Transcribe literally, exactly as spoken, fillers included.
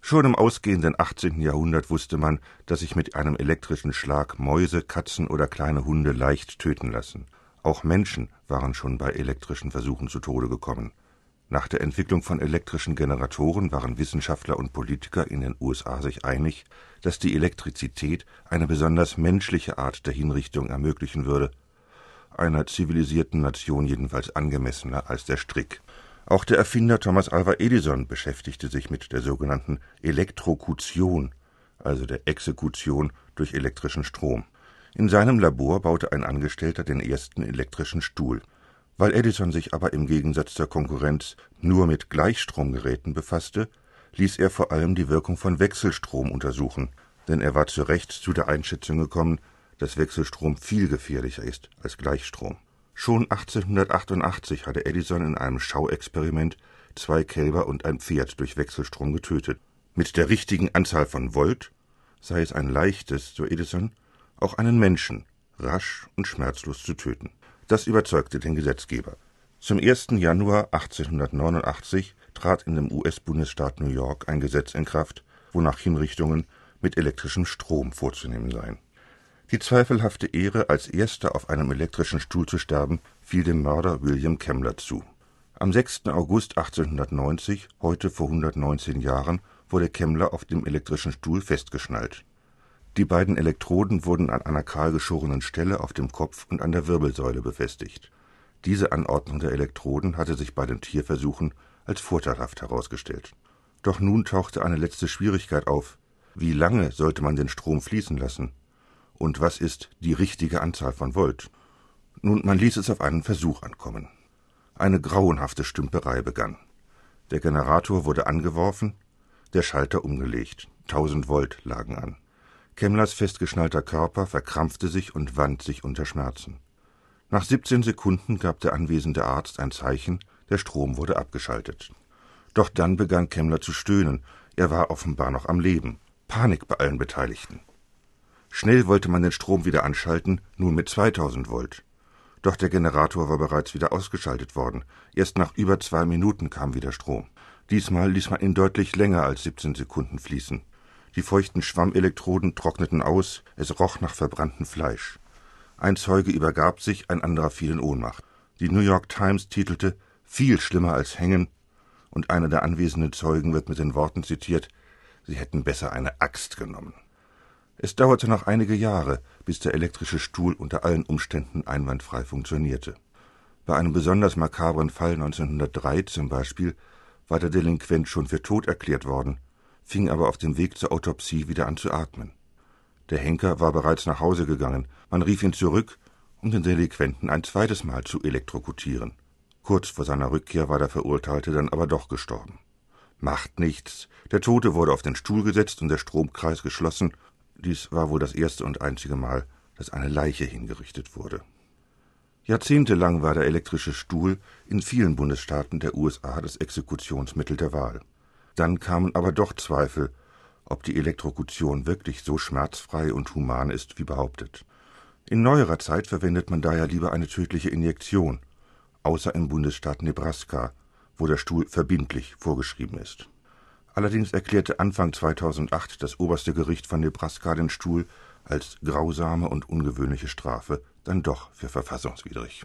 Schon im ausgehenden achtzehnten Jahrhundert wusste man, dass sich mit einem elektrischen Schlag Mäuse, Katzen oder kleine Hunde leicht töten lassen. Auch Menschen waren schon bei elektrischen Versuchen zu Tode gekommen. Nach der Entwicklung von elektrischen Generatoren waren Wissenschaftler und Politiker in den U S A sich einig, dass die Elektrizität eine besonders menschliche Art der Hinrichtung ermöglichen würde, einer zivilisierten Nation jedenfalls angemessener als der Strick. Auch der Erfinder Thomas Alva Edison beschäftigte sich mit der sogenannten Elektrokution, also der Exekution durch elektrischen Strom. In seinem Labor baute ein Angestellter den ersten elektrischen Stuhl. Weil Edison sich aber im Gegensatz zur Konkurrenz nur mit Gleichstromgeräten befasste, ließ er vor allem die Wirkung von Wechselstrom untersuchen, denn er war zu Recht zu der Einschätzung gekommen, dass Wechselstrom viel gefährlicher ist als Gleichstrom. Schon achtzehnhundertachtundachtzig hatte Edison in einem Schauexperiment zwei Kälber und ein Pferd durch Wechselstrom getötet. Mit der richtigen Anzahl von Volt sei es ein leichtes, so Edison, auch einen Menschen rasch und schmerzlos zu töten. Das überzeugte den Gesetzgeber. Zum ersten Januar achtzehnhundertneunundachtzig trat in dem U S-Bundesstaat New York ein Gesetz in Kraft, wonach Hinrichtungen mit elektrischem Strom vorzunehmen seien. Die zweifelhafte Ehre, als erster auf einem elektrischen Stuhl zu sterben, fiel dem Mörder William Kemmler zu. Am sechsten August achtzehnhundertneunzig, heute vor hundertneunzehn Jahren, wurde Kemmler auf dem elektrischen Stuhl festgeschnallt. Die beiden Elektroden wurden an einer kahl geschorenen Stelle auf dem Kopf und an der Wirbelsäule befestigt. Diese Anordnung der Elektroden hatte sich bei den Tierversuchen als vorteilhaft herausgestellt. Doch nun tauchte eine letzte Schwierigkeit auf: Wie lange sollte man den Strom fließen lassen? Und was ist die richtige Anzahl von Volt? Nun, man ließ es auf einen Versuch ankommen. Eine grauenhafte Stümperei begann. Der Generator wurde angeworfen, der Schalter umgelegt. Tausend Volt lagen an. Kemmlers festgeschnallter Körper verkrampfte sich und wand sich unter Schmerzen. Nach siebzehn Sekunden gab der anwesende Arzt ein Zeichen, der Strom wurde abgeschaltet. Doch dann begann Kemmler zu stöhnen, er war offenbar noch am Leben. Panik bei allen Beteiligten. Schnell wollte man den Strom wieder anschalten, nun mit zweitausend Volt. Doch der Generator war bereits wieder ausgeschaltet worden. Erst nach über zwei Minuten kam wieder Strom. Diesmal ließ man ihn deutlich länger als siebzehn Sekunden fließen. Die feuchten Schwammelektroden trockneten aus, es roch nach verbranntem Fleisch. Ein Zeuge übergab sich, ein anderer fiel in Ohnmacht. Die New York Times titelte »Viel schlimmer als hängen« und einer der anwesenden Zeugen wird mit den Worten zitiert, sie hätten besser eine Axt genommen. Es dauerte noch einige Jahre, bis der elektrische Stuhl unter allen Umständen einwandfrei funktionierte. Bei einem besonders makabren Fall neunzehnhundertdrei zum Beispiel war der Delinquent schon für tot erklärt worden, fing aber auf dem Weg zur Autopsie wieder an zu atmen. Der Henker war bereits nach Hause gegangen, man rief ihn zurück, um den Delinquenten ein zweites Mal zu elektrokutieren. Kurz vor seiner Rückkehr war der Verurteilte dann aber doch gestorben. Macht nichts, der Tote wurde auf den Stuhl gesetzt und der Stromkreis geschlossen. Dies war wohl das erste und einzige Mal, dass eine Leiche hingerichtet wurde. Jahrzehntelang war der elektrische Stuhl in vielen Bundesstaaten der U S A das Exekutionsmittel der Wahl. Dann kamen aber doch Zweifel, ob die Elektrokution wirklich so schmerzfrei und human ist, wie behauptet. In neuerer Zeit verwendet man daher lieber eine tödliche Injektion, außer im Bundesstaat Nebraska, wo der Stuhl verbindlich vorgeschrieben ist. Allerdings erklärte Anfang zweitausendacht das oberste Gericht von Nebraska den Stuhl als grausame und ungewöhnliche Strafe dann doch für verfassungswidrig.